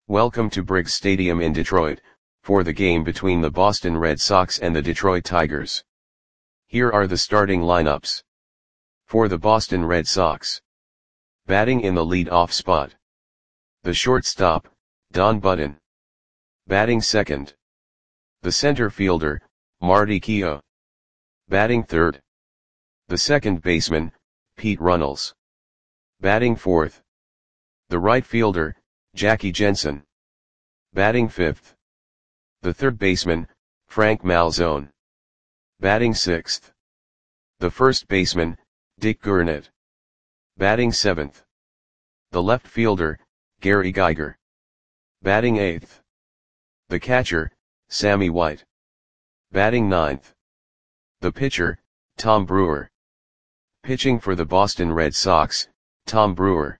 Welcome to Briggs Stadium in Detroit, for the game between the Boston Red Sox and the Detroit Tigers. Here are the starting lineups. For the Boston Red Sox. Batting in the lead-off spot. The shortstop, Don Budden. Batting second. The center fielder, Marty Keough. Batting third. The second baseman, Pete Runnels. Batting fourth. The right fielder, Jackie Jensen. Batting fifth. The third baseman, Frank Malzone. Batting sixth. The first baseman, Dick Gurnett. Batting seventh. The left fielder, Gary Geiger. Batting eighth. The catcher, Sammy White. Batting ninth. The pitcher, Tom Brewer. Pitching for the Boston Red Sox, Tom Brewer.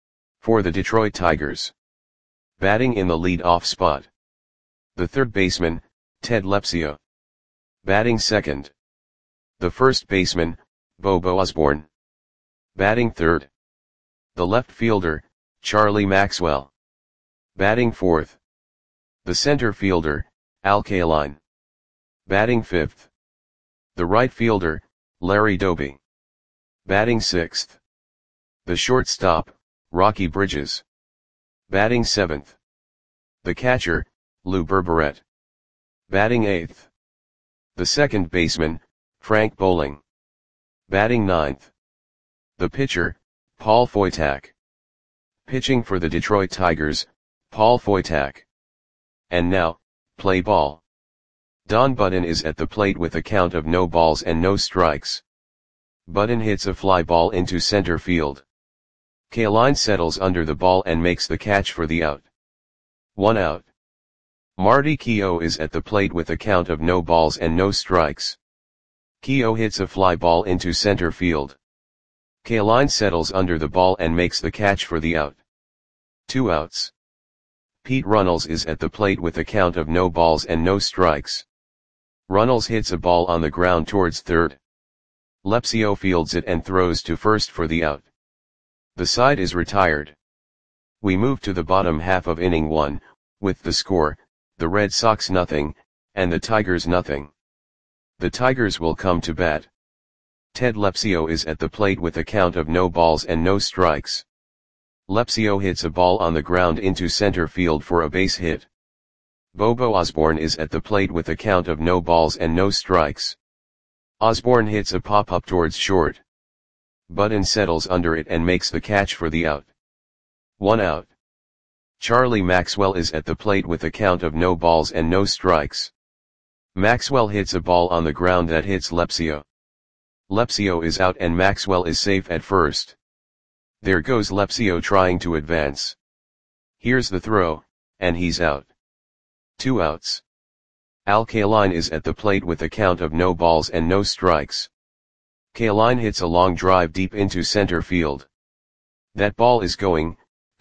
For the Detroit Tigers. Batting in the lead-off spot. The third baseman, Ted Lepsio. Batting second. The first baseman, Bobo Osborne. Batting third. The left fielder, Charlie Maxwell. Batting fourth. The center fielder, Al Kaline. Batting fifth. The right fielder, Larry Doby. Batting sixth. The shortstop, Rocky Bridges. Batting seventh. The catcher, Lou Berberet. Batting eighth. The second baseman, Frank Bowling. Batting ninth. The pitcher, Paul Foytak. Pitching for the Detroit Tigers, Paul Foytak. And now, play ball. Don Budden is at the plate with a count of no balls and no strikes. Budden hits a fly ball into center field. Kaline settles under the ball and makes the catch for the out. 1 out. Marty Keough is at the plate with a count of no balls and no strikes. Keough hits a fly ball into center field. Kaline settles under the ball and makes the catch for the out. 2 outs. Pete Runnels is at the plate with a count of no balls and no strikes. Runnels hits a ball on the ground towards third. Lepsio fields it and throws to first for the out. The side is retired. We move to the bottom half of inning 1, with the score, the Red Sox 0, and the Tigers 0. The Tigers will come to bat. Ted Lepsio is at the plate with a count of no balls and no strikes. Lepsio hits a ball on the ground into center field for a base hit. Bobo Osborne is at the plate with a count of no balls and no strikes. Osborne hits a pop-up towards short. Budden settles under it and makes the catch for the out. 1 out. Charlie Maxwell is at the plate with a count of no balls and no strikes. Maxwell hits a ball on the ground that hits Lepsio. Lepsio is out and Maxwell is safe at first. There goes Lepsio trying to advance. Here's the throw, and he's out. 2 outs. Al Kaline is at the plate with a count of no balls and no strikes. Kaline hits a long drive deep into center field. That ball is gone.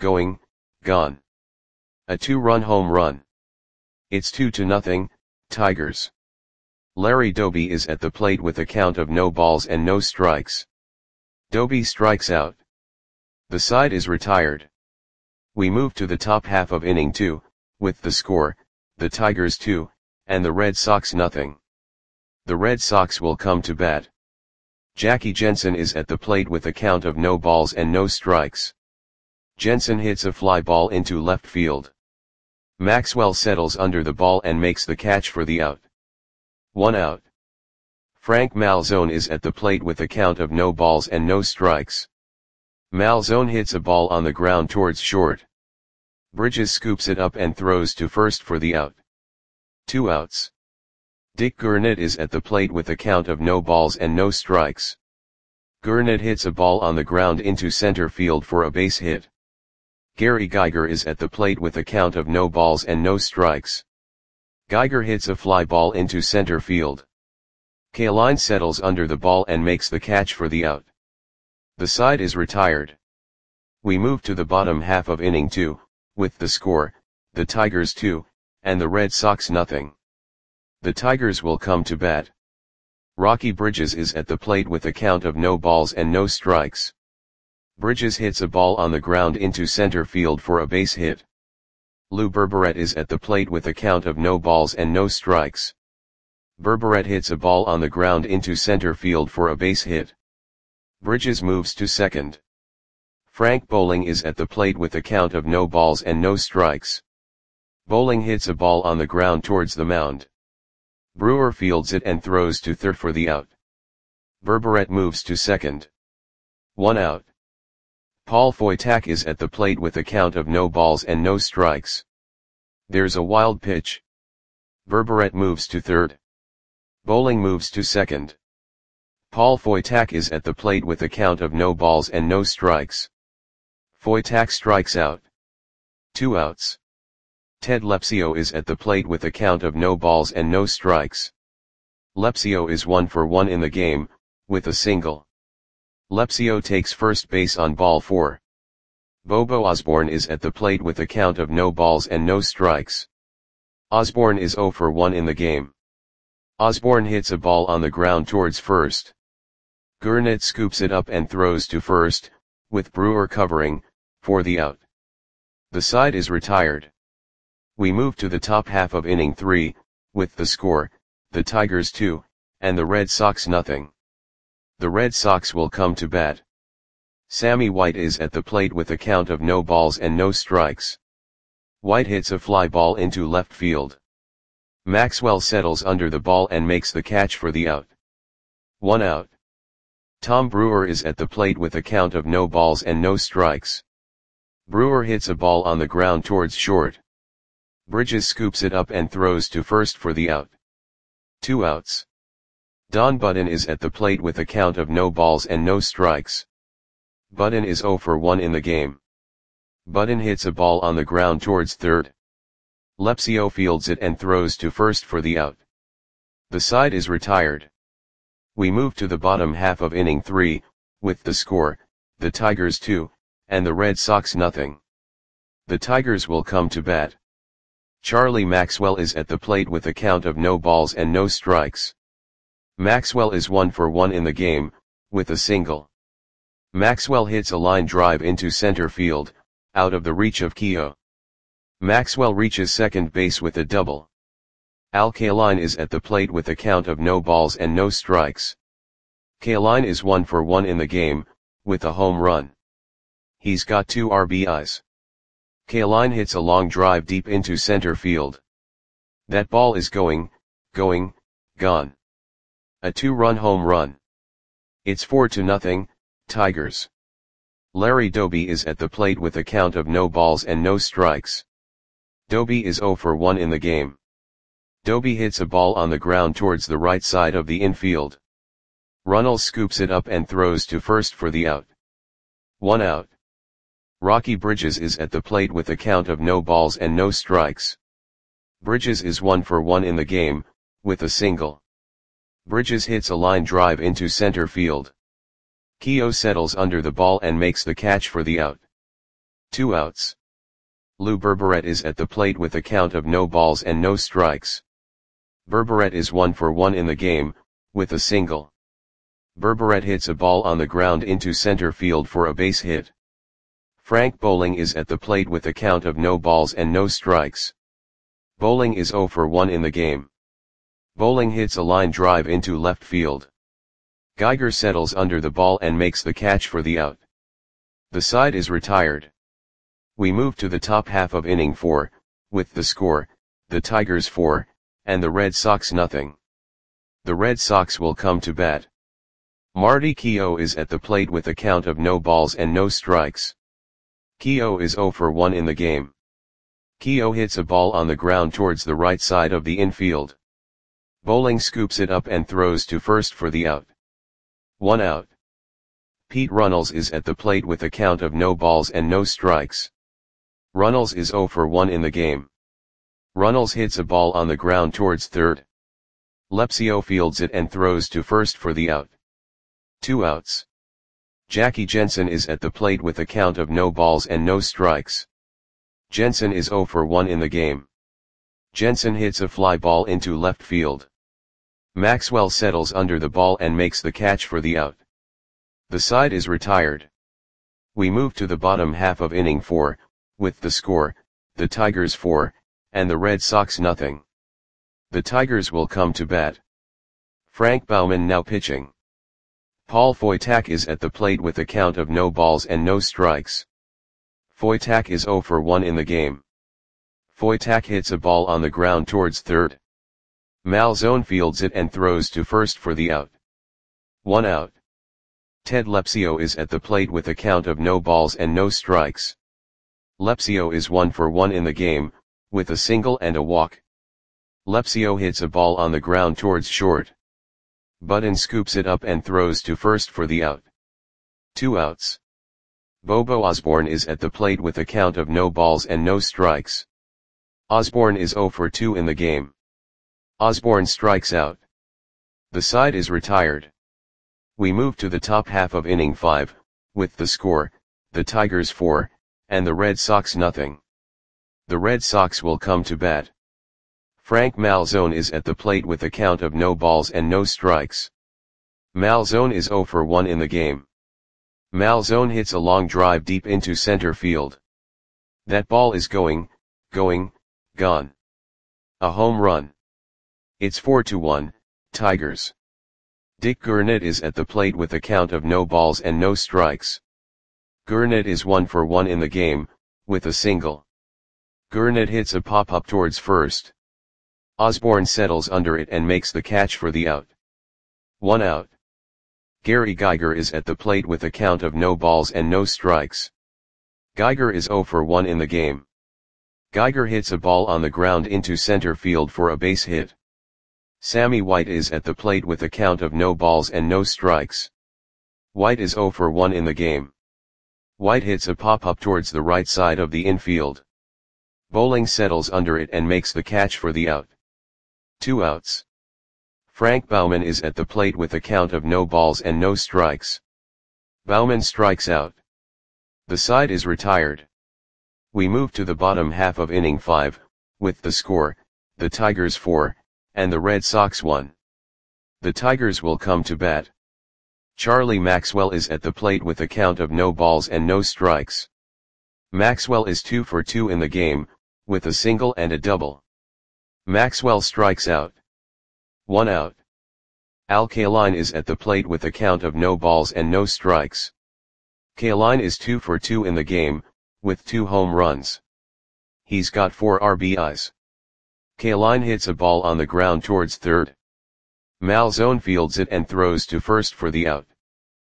A 2-run home run. It's 2-0, Tigers. Larry Doby is at the plate with a count of no balls and no strikes. Doby strikes out. The side is retired. We move to the top half of inning 2, with the score, the Tigers 2, and the Red Sox 0. The Red Sox will come to bat. Jackie Jensen is at the plate with a count of no balls and no strikes. Jensen hits a fly ball into left field. Maxwell settles under the ball and makes the catch for the out. 1 out. Frank Malzone is at the plate with a count of no balls and no strikes. Malzone hits a ball on the ground towards short. Bridges scoops it up and throws to first for the out. 2 outs. Dick Gurnett is at the plate with a count of no balls and no strikes. Gurnett hits a ball on the ground into center field for a base hit. Gary Geiger is at the plate with a count of no balls and no strikes. Geiger hits a fly ball into center field. Kaline settles under the ball and makes the catch for the out. The side is retired. We move to the bottom half of inning 2, with the score, the Tigers 2, and the Red Sox 0. The Tigers will come to bat. Rocky Bridges is at the plate with a count of no balls and no strikes. Bridges hits a ball on the ground into center field for a base hit. Lou Berberet is at the plate with a count of no balls and no strikes. Berberet hits a ball on the ground into center field for a base hit. Bridges moves to second. Frank Bowling is at the plate with a count of no balls and no strikes. Bowling hits a ball on the ground towards the mound. Brewer fields it and throws to third for the out. Berberet moves to second. 1 out. Paul Foytak is at the plate with a count of no balls and no strikes. There's a wild pitch. Berberet moves to third. Bowling moves to second. Paul Foytak is at the plate with a count of no balls and no strikes. Foytak strikes out. 2 outs. Ted Lepsio is at the plate with a count of no balls and no strikes. Lepsio is 1 for 1 in the game, with a single. Lepsio takes first base on ball 4. Bobo Osborne is at the plate with a count of no balls and no strikes. Osborne is 0 for 1 in the game. Osborne hits a ball on the ground towards first. Gurnett scoops it up and throws to first, with Brewer covering, for the out. The side is retired. We move to the top half of inning 3, with the score, the Tigers 2, and the Red Sox nothing. The Red Sox will come to bat. Sammy White is at the plate with a count of no balls and no strikes. White hits a fly ball into left field. Maxwell settles under the ball and makes the catch for the out. 1 out. Tom Brewer is at the plate with a count of no balls and no strikes. Brewer hits a ball on the ground towards short. Bridges scoops it up and throws to first for the out. 2 outs. Don Budden is at the plate with a count of no balls and no strikes. Budden is 0 for 1 in the game. Budden hits a ball on the ground towards third. Lepsio fields it and throws to first for the out. The side is retired. We move to the bottom half of inning 3, with the score, the Tigers 2, and the Red Sox nothing. The Tigers will come to bat. Charlie Maxwell is at the plate with a count of no balls and no strikes. Maxwell is 1 for 1 in the game, with a single. Maxwell hits a line drive into center field, out of the reach of Keogh. Maxwell reaches second base with a double. Al Kaline is at the plate with a count of no balls and no strikes. Kaline is 1 for 1 in the game, with a home run. He's got 2 RBIs. Kaline hits a long drive deep into center field. That ball is gone. A 2-run home run. It's 4-0, Tigers. Larry Doby is at the plate with a count of no balls and no strikes. Doby is 0 for 1 in the game. Doby hits a ball on the ground towards the right side of the infield. Runnels scoops it up and throws to first for the out. 1 out. Rocky Bridges is at the plate with a count of no balls and no strikes. Bridges is 1 for 1 in the game, with a single. Bridges hits a line drive into center field. Keogh settles under the ball and makes the catch for the out. 2 outs. Lou Berberet is at the plate with a count of no balls and no strikes. Berberet is 1 for 1 in the game, with a single. Berberet hits a ball on the ground into center field for a base hit. Frank Bowling is at the plate with a count of no balls and no strikes. Bowling is 0 for 1 in the game. Bowling hits a line drive into left field. Geiger settles under the ball and makes the catch for the out. The side is retired. We move to the top half of inning 4, with the score, the Tigers 4, and the Red Sox nothing. The Red Sox will come to bat. Marty Keogh is at the plate with a count of no balls and no strikes. Keogh is 0 for 1 in the game. Keogh hits a ball on the ground towards the right side of the infield. Bowling scoops it up and throws to first for the out. 1 out. Pete Runnels is at the plate with a count of no balls and no strikes. Runnels is 0 for 1 in the game. Runnels hits a ball on the ground towards third. Lepsio fields it and throws to first for the out. 2 outs. Jackie Jensen is at the plate with a count of no balls and no strikes. Jensen is 0 for 1 in the game. Jensen hits a fly ball into left field. Maxwell settles under the ball and makes the catch for the out. The side is retired. We move to the bottom half of inning 4, with the score, the Tigers 4, and the Red Sox nothing. The Tigers will come to bat. Frank Baumann now pitching. Paul Foytak is at the plate with a count of no balls and no strikes. Foytak is 0 for 1 in the game. Foytak hits a ball on the ground towards third. Malzone fields it and throws to first for the out. 1 out. Ted Lepsio is at the plate with a count of no balls and no strikes. Lepsio is 1 for 1 in the game, with a single and a walk. Lepsio hits a ball on the ground towards short. Button scoops it up and throws to first for the out. 2 outs. Bobo Osborne is at the plate with a count of no balls and no strikes. Osborne is 0 for 2 in the game. Osborne strikes out. The side is retired. We move to the top half of inning 5, with the score, the Tigers 4, and the Red Sox nothing. The Red Sox will come to bat. Frank Malzone is at the plate with a count of no balls and no strikes. Malzone is 0 for 1 in the game. Malzone hits a long drive deep into center field. That ball is going, gone. A home run. It's 4-1, Tigers. Dick Gurnett is at the plate with a count of no balls and no strikes. Gurnett is 1 for 1 in the game, with a single. Gurnett hits a pop-up towards first. Osborne settles under it and makes the catch for the out. 1 out. Gary Geiger is at the plate with a count of no balls and no strikes. Geiger is 0 for 1 in the game. Geiger hits a ball on the ground into center field for a base hit. Sammy White is at the plate with a count of no balls and no strikes. White is 0 for 1 in the game. White hits a pop-up towards the right side of the infield. Bowling settles under it and makes the catch for the out. 2 outs. Frank Baumann is at the plate with a count of no balls and no strikes. Baumann strikes out. The side is retired. We move to the bottom half of inning 5, with the score, the Tigers 4, and the Red Sox 1. The Tigers will come to bat. Charlie Maxwell is at the plate with a count of no balls and no strikes. Maxwell is 2 for 2 in the game, with a single and a double. Maxwell strikes out. 1 out. Al Kaline is at the plate with a count of no balls and no strikes. Kaline is 2 for 2 in the game, with 2 home runs. He's got 4 RBIs. Kaline hits a ball on the ground towards third. Malzone fields it and throws to first for the out.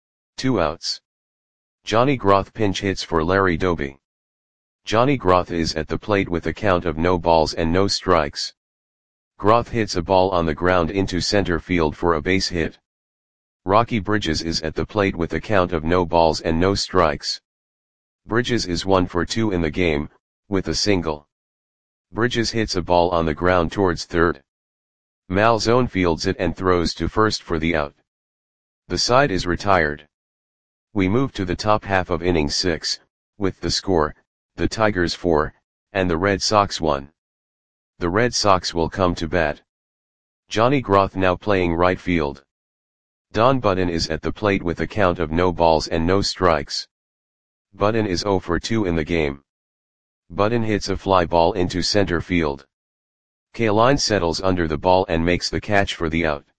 2 outs. Johnny Groth pinch hits for Larry Doby. Johnny Groth is at the plate with a count of no balls and no strikes. Groth hits a ball on the ground into center field for a base hit. Rocky Bridges is at the plate with a count of no balls and no strikes. Bridges is 1 for 2 in the game, with a single. Bridges hits a ball on the ground towards third. Malzone fields it and throws to first for the out. The side is retired. We move to the top half of inning 6, with the score, the Tigers 4, and the Red Sox 1. The Red Sox will come to bat. Johnny Groth now playing right field. Don Button is at the plate with a count of no balls and no strikes. Button is 0 for 2 in the game. Button hits a fly ball into center field. Kaline settles under the ball and makes the catch for the out.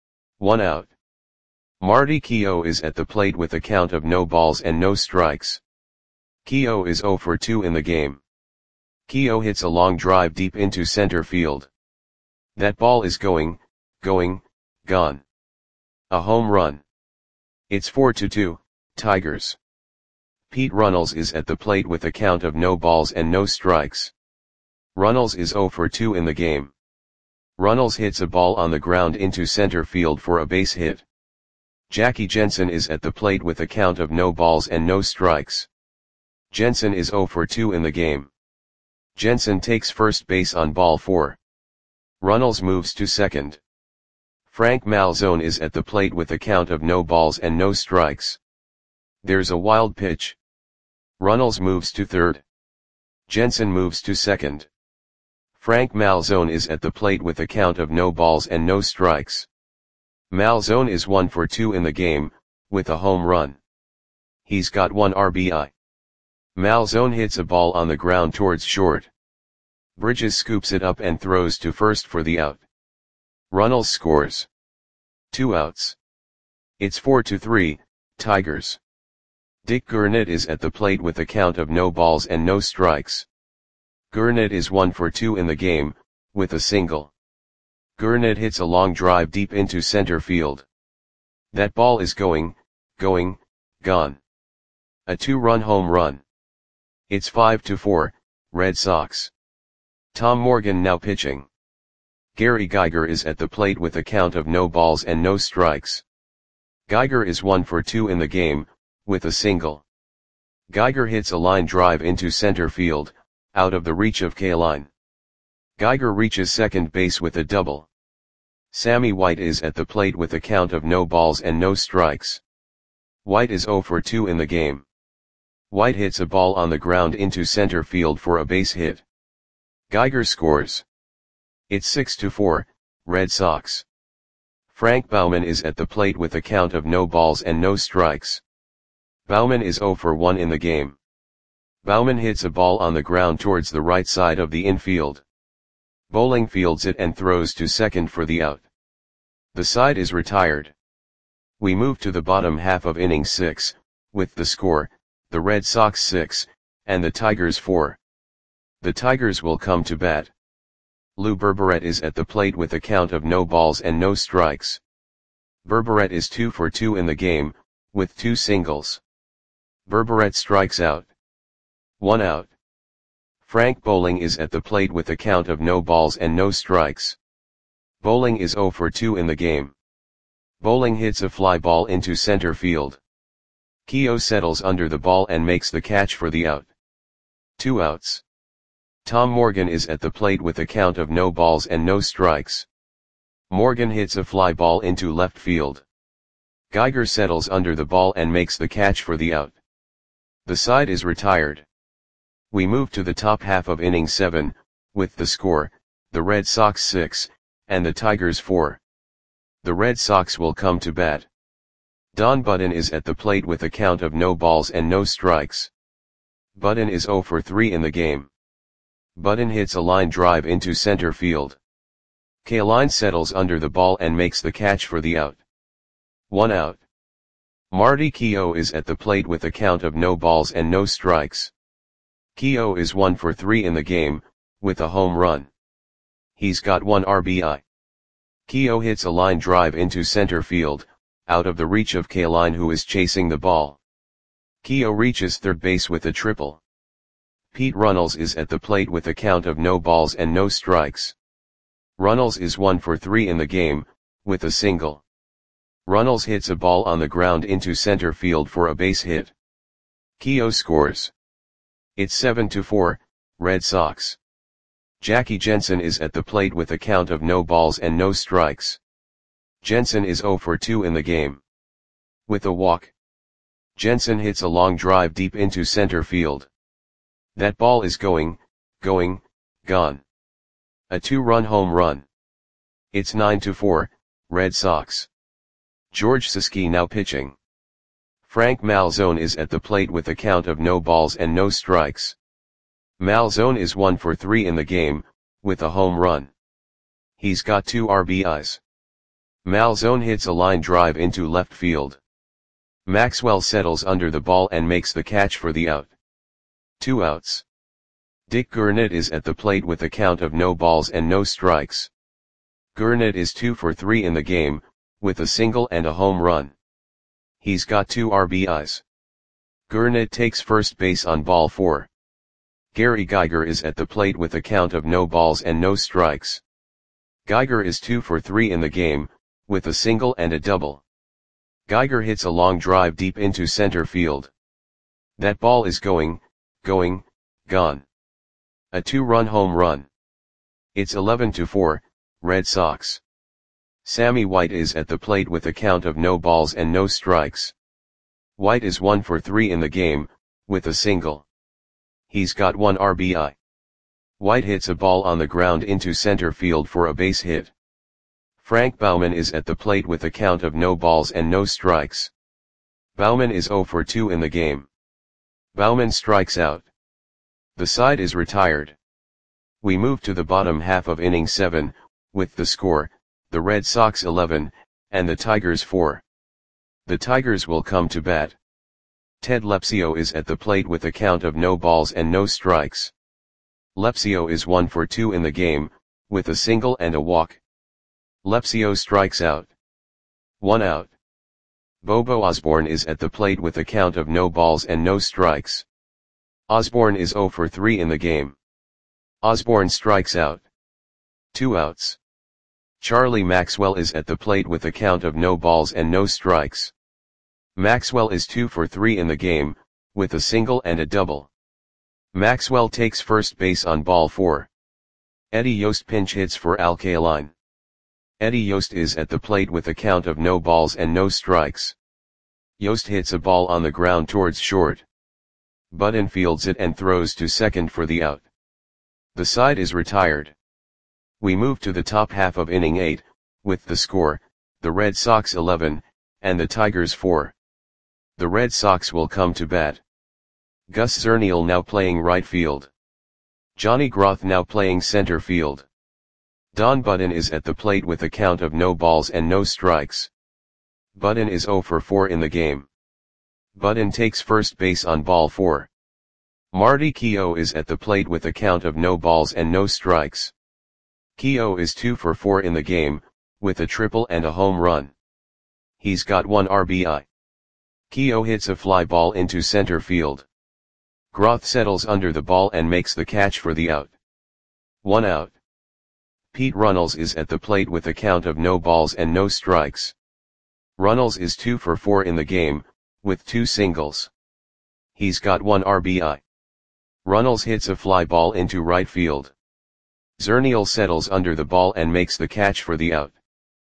1 out. Marty Keough is at the plate with a count of no balls and no strikes. Keough is 0 for 2 in the game. Keough hits a long drive deep into center field. That ball is going, gone. A home run. It's 4-2, Tigers. Pete Runnels is at the plate with a count of no balls and no strikes. Runnels is 0 for 2 in the game. Runnels hits a ball on the ground into center field for a base hit. Jackie Jensen is at the plate with a count of no balls and no strikes. Jensen is 0 for 2 in the game. Jensen takes first base on ball 4. Runnels moves to second. Frank Malzone is at the plate with a count of no balls and no strikes. There's a wild pitch. Runnels moves to third. Jensen moves to second. Frank Malzone is at the plate with a count of no balls and no strikes. Malzone is 1 for 2 in the game, with a home run. He's got 1 RBI. Malzone hits a ball on the ground towards short. Bridges scoops it up and throws to first for the out. Runnels scores. 2 outs. It's 4-3, Tigers. Dick Gurnett is at the plate with a count of no balls and no strikes. Gurnett is 1 for 2 in the game, with a single. Gurnett hits a long drive deep into center field. That ball is going, gone. A 2-run home run. It's 5-4, Red Sox. Tom Morgan now pitching. Gary Geiger is at the plate with a count of no balls and no strikes. Geiger is 1 for 2 in the game, with a single. Geiger hits a line drive into center field, out of the reach of Kaline. Geiger reaches second base with a double. Sammy White is at the plate with a count of no balls and no strikes. White is 0 for 2 in the game. White hits a ball on the ground into center field for a base hit. Geiger scores. It's 6-4, Red Sox. Frank Baumann is at the plate with a count of no balls and no strikes. Baumann is 0 for 1 in the game. Baumann hits a ball on the ground towards the right side of the infield. Bowling fields it and throws to second for the out. The side is retired. We move to the bottom half of inning 6, with the score, the Red Sox 6, and the Tigers 4. The Tigers will come to bat. Lou Berberet is at the plate with a count of no balls and no strikes. Berberet is 2 for 2 in the game, with 2 singles. Berberet strikes out. 1 out. Frank Bowling is at the plate with a count of no balls and no strikes. Bowling is 0 for 2 in the game. Bowling hits a fly ball into center field. Keogh settles under the ball and makes the catch for the out. 2 outs. Tom Morgan is at the plate with a count of no balls and no strikes. Morgan hits a fly ball into left field. Geiger settles under the ball and makes the catch for the out. The side is retired. We move to the top half of inning 7, with the score, the Red Sox 6, and the Tigers 4. The Red Sox will come to bat. Don Budden is at the plate with a count of no balls and no strikes. Budden is 0 for 3 in the game. Budden hits a line drive into center field. Kaline settles under the ball and makes the catch for the out. 1 out. Marty Keogh is at the plate with a count of no balls and no strikes. Keogh is 1 for 3 in the game, with a home run. He's got 1 RBI. Keogh hits a line drive into center field, out of the reach of Kaline who is chasing the ball. Keogh reaches third base with a triple. Pete Runnels is at the plate with a count of no balls and no strikes. Runnels is 1 for 3 in the game, with a single. Runnels hits a ball on the ground into center field for a base hit. Keogh scores. It's 7-4, Red Sox. Jackie Jensen is at the plate with a count of no balls and no strikes. Jensen is 0 for 2 in the game. With a walk. Jensen hits a long drive deep into center field. That ball is going, gone. A 2-run home run. It's 9-4, Red Sox. George Siski now pitching. Frank Malzone is at the plate with a count of no balls and no strikes. Malzone is 1 for 3 in the game, with a home run. He's got 2 RBIs. Malzone hits a line drive into left field. Maxwell settles under the ball and makes the catch for the out. 2 outs. Dick Gurnett is at the plate with a count of no balls and no strikes. Gurnett is 2 for 3 in the game, with a single and a home run. He's got 2 RBIs. Gurnett takes first base on ball 4. Gary Geiger is at the plate with a count of no balls and no strikes. Geiger is 2 for 3 in the game, with a single and a double. Geiger hits a long drive deep into center field. That ball is going, gone. A 2-run home run. It's 11-4, Red Sox. Sammy White is at the plate with a count of no balls and no strikes. White is 1 for 3 in the game, with a single. He's got 1 RBI. White hits a ball on the ground into center field for a base hit. Frank Baumann is at the plate with a count of no balls and no strikes. Baumann is 0 for 2 in the game. Baumann strikes out. The side is retired. We move to the bottom half of inning 7, with the score, the Red Sox 11, and the Tigers 4. The Tigers will come to bat. Ted Lepsio is at the plate with a count of no balls and no strikes. Lepsio is 1 for 2 in the game, with a single and a walk. Lepsio strikes out. 1 out. Bobo Osborne is at the plate with a count of no balls and no strikes. Osborne is 0 for 3 in the game. Osborne strikes out. 2 outs. Charlie Maxwell is at the plate with a count of no balls and no strikes. Maxwell is 2 for 3 in the game, with a single and a double. Maxwell takes first base on ball 4. Eddie Yost pinch hits for Al Kaline. Eddie Yost is at the plate with a count of no balls and no strikes. Yost hits a ball on the ground towards short. Budden fields it and throws to second for the out. The side is retired. We move to the top half of inning 8, with the score, the Red Sox 11, and the Tigers 4. The Red Sox will come to bat. Gus Zernial now playing right field. Johnny Groth now playing center field. Don Budden is at the plate with a count of no balls and no strikes. Budden is 0 for 4 in the game. Budden takes first base on ball 4. Marty Keough is at the plate with a count of no balls and no strikes. Keough is 2 for 4 in the game, with a triple and a home run. He's got 1 RBI. Keough hits a fly ball into center field. Groth settles under the ball and makes the catch for the out. 1 out. Pete Runnels is at the plate with a count of no balls and no strikes. Runnels is 2 for 4 in the game, with 2 singles. He's got 1 RBI. Runnels hits a fly ball into right field. Zernial settles under the ball and makes the catch for the out.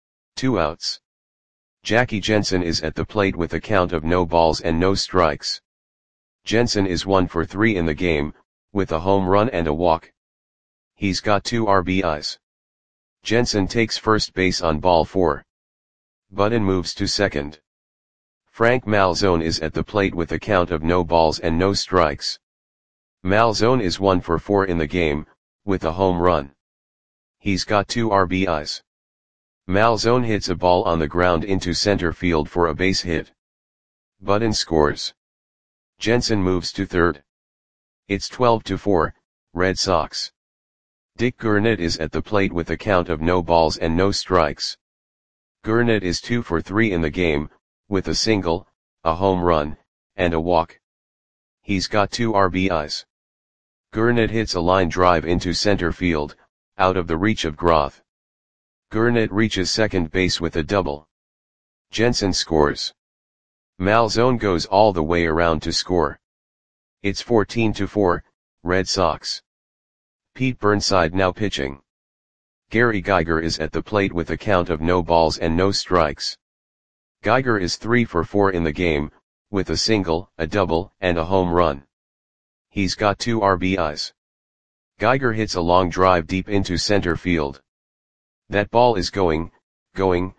2 outs. Jackie Jensen is at the plate with a count of no balls and no strikes. Jensen is 1 for 3 in the game, with a home run and a walk. He's got 2 RBIs. Jensen takes first base on ball 4. Budden moves to second. Frank Malzone is at the plate with a count of no balls and no strikes. Malzone is 1 for 4 in the game, with a home run. He's got 2 RBIs. Malzone hits a ball on the ground into center field for a base hit. Budden scores. Jensen moves to third. It's 12-4, Red Sox. Dick Gurnett is at the plate with a count of no balls and no strikes. Gurnett is 2 for 3 in the game, with a single, a home run, and a walk. He's got 2 RBIs. Gurnett hits a line drive into center field, out of the reach of Groth. Gurnett reaches second base with a double. Jensen scores. Malzone goes all the way around to score. It's 14-4, Red Sox. Pete Burnside now pitching. Gary Geiger is at the plate with a count of no balls and no strikes. Geiger is 3 for 4 in the game, with a single, a double, and a home run. He's got 2 RBIs. Geiger hits a long drive deep into center field. That ball is going, gone.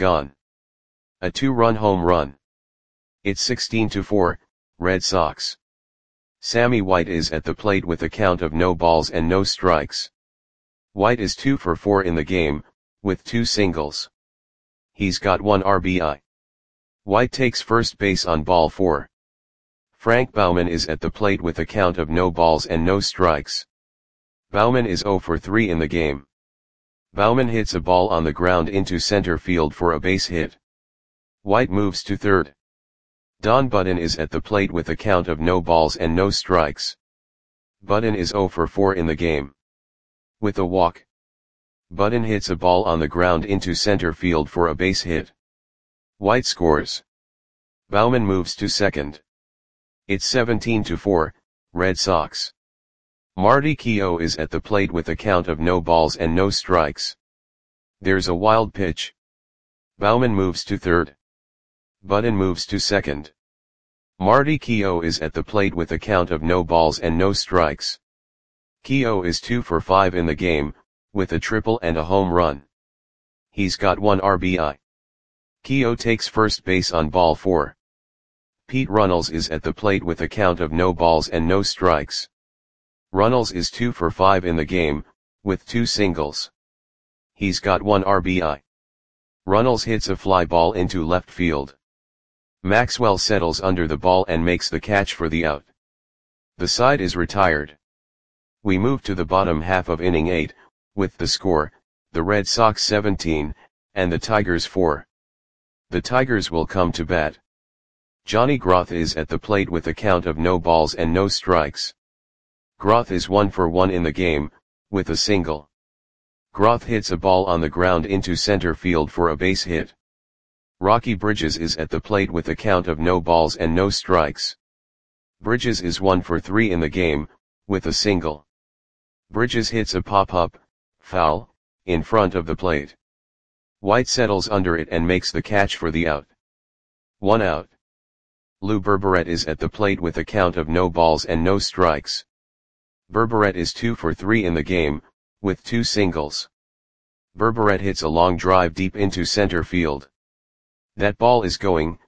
A 2-run home run. It's 16-4, Red Sox. Sammy White is at the plate with a count of no balls and no strikes. White is 2 for 4 in the game, with 2 singles. He's got 1 RBI. White takes first base on ball 4. Frank Baumann is at the plate with a count of no balls and no strikes. Baumann is 0 for 3 in the game. Baumann hits a ball on the ground into center field for a base hit. White moves to third. Don Budden is at the plate with a count of no balls and no strikes. Budden is 0 for 4 in the game. With a walk. Budden hits a ball on the ground into center field for a base hit. White scores. Baumann moves to second. It's 17-4, Red Sox. Marty Keough is at the plate with a count of no balls and no strikes. There's a wild pitch. Baumann moves to third. Budden moves to second. Marty Keough is at the plate with a count of no balls and no strikes. Keough is 2 for 5 in the game, with a triple and a home run. He's got 1 RBI. Keough takes first base on ball 4. Pete Runnels is at the plate with a count of no balls and no strikes. Runnels is 2 for 5 in the game, with 2 singles. He's got 1 RBI. Runnels hits a fly ball into left field. Maxwell settles under the ball and makes the catch for the out. The side is retired. We move to the bottom half of inning 8, with the score, the Red Sox 17, and the Tigers 4. The Tigers will come to bat. Johnny Groth is at the plate with a count of no balls and no strikes. Groth is 1 for 1 in the game, with a single. Groth hits a ball on the ground into center field for a base hit. Rocky Bridges is at the plate with a count of no balls and no strikes. Bridges is 1 for 3 in the game, with a single. Bridges hits a pop-up, foul, in front of the plate. White settles under it and makes the catch for the out. 1 out. Lou Berberet is at the plate with a count of no balls and no strikes. Berberet is 2 for 3 in the game, with 2 singles. Berberet hits a long drive deep into center field. That ball is gone.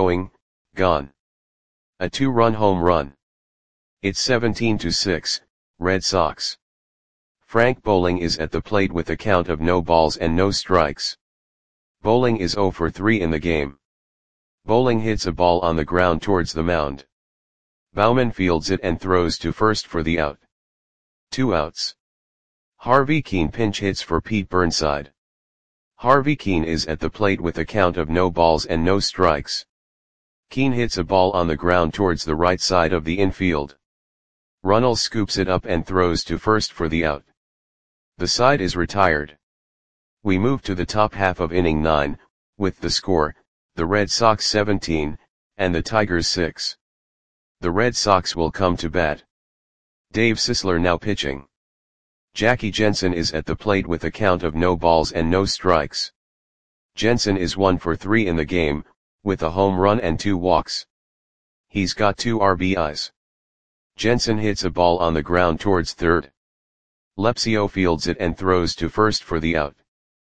A 2-run home run. It's 17-6, Red Sox. Frank Bowling is at the plate with a count of no balls and no strikes. Bowling is 0 for 3 in the game. Bowling hits a ball on the ground towards the mound. Bauman fields it and throws to first for the out. 2 outs. Harvey Keene pinch hits for Pete Burnside. Harvey Keene is at the plate with a count of no balls and no strikes. Keene hits a ball on the ground towards the right side of the infield. Runnels scoops it up and throws to first for the out. The side is retired. We move to the top half of inning 9, with the score, the Red Sox 17, and the Tigers 6. The Red Sox will come to bat. Dave Sisler now pitching. Jackie Jensen is at the plate with a count of no balls and no strikes. Jensen is 1 for 3 in the game, with a home run and 2 walks. He's got 2 RBIs. Jensen hits a ball on the ground towards third. Lepsio fields it and throws to first for the out.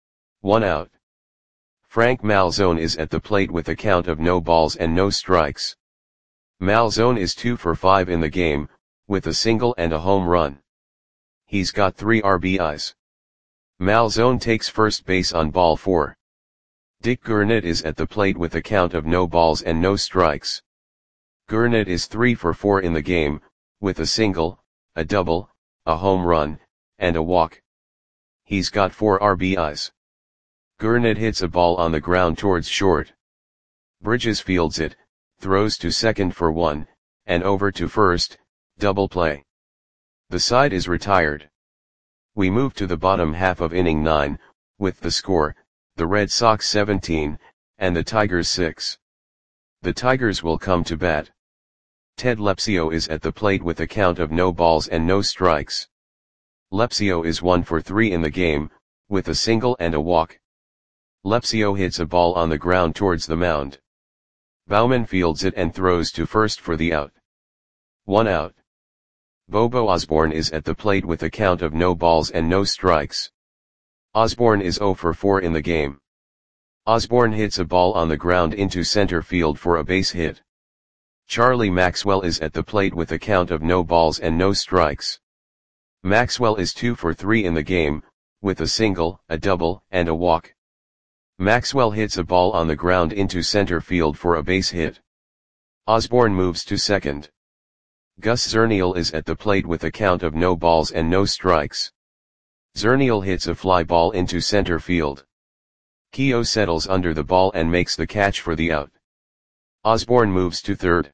1 out. Frank Malzone is at the plate with a count of no balls and no strikes. Malzone is 2 for 5 in the game, with a single and a home run. He's got 3 RBIs. Malzone takes first base on ball 4. Dick Gurnett is at the plate with a count of no balls and no strikes. Gurnett is 3 for 4 in the game, with a single, a double, a home run, and a walk. He's got 4 RBIs. Gurnett hits a ball on the ground towards short. Bridges fields it, throws to second for 1, and over to first, double play. The side is retired. We move to the bottom half of inning 9, with the score, the Red Sox 17, and the Tigers 6. The Tigers will come to bat. Ted Lepsio is at the plate with a count of no balls and no strikes. Lepsio is 1 for 3 in the game, with a single and a walk. Lepsio hits a ball on the ground towards the mound. Bauman fields it and throws to first for the out. 1 out. Bobo Osborne is at the plate with a count of no balls and no strikes. Osborne is 0 for 4 in the game. Osborne hits a ball on the ground into center field for a base hit. Charlie Maxwell is at the plate with a count of no balls and no strikes. Maxwell is 2 for 3 in the game, with a single, a double, and a walk. Maxwell hits a ball on the ground into center field for a base hit. Osborne moves to second. Gus Zernial is at the plate with a count of no balls and no strikes. Zernial hits a fly ball into center field. Keogh settles under the ball and makes the catch for the out. Osborne moves to third.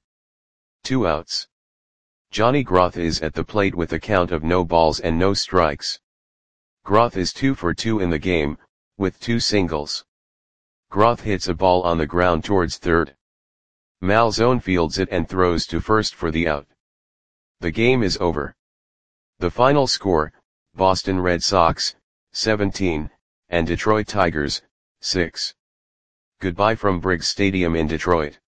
2 outs. Johnny Groth is at the plate with a count of no balls and no strikes. Groth is 2 for 2 in the game, with 2 singles. Groth hits a ball on the ground towards third. Malzone fields it and throws to first for the out. The game is over. The final score, Boston Red Sox, 17, and Detroit Tigers, 6. Goodbye from Briggs Stadium in Detroit.